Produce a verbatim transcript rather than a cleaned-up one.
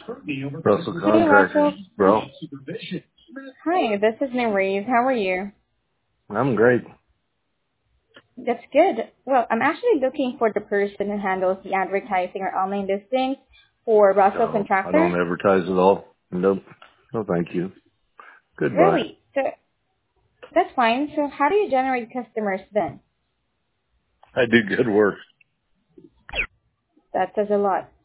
Russell Hey, Contractors, Russell. bro. Hi, this is Nariz. How are you? I'm great. That's good. Well, I'm actually looking for the person who handles the advertising or online listings for Russell No, I don't Contractors. advertise at all. Nope. No, thank you. Goodbye. Really? So that's fine. So how do you generate customers then? I do good work. That says a lot.